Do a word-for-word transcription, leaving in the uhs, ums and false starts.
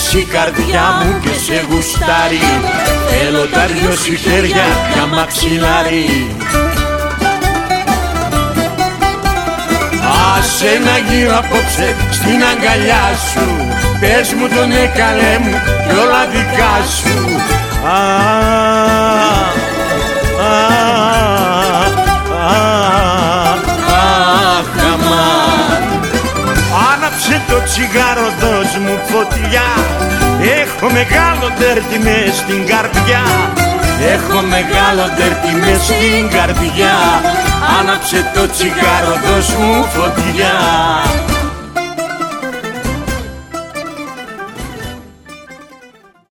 μες η καρδιά μου και σε γουστάρει. Θέλω τα δυο σου χέρια για μαξιλάρι. Άσε να γύρω απόψε στην αγκαλιά σου. Πες μου τον ναι καλέ μου κι όλα δικά σου. Α, α, α, αχ, αμάν. Άναψε το τσιγάρο, δώσ' μου φωτιά. Έχω μεγάλο ντέρτι μες στην καρδιά. Έχω μεγάλο ντέρτι μες στην καρδιά. Άναψε το τσιγάρο, δώσ' μου φωτιά.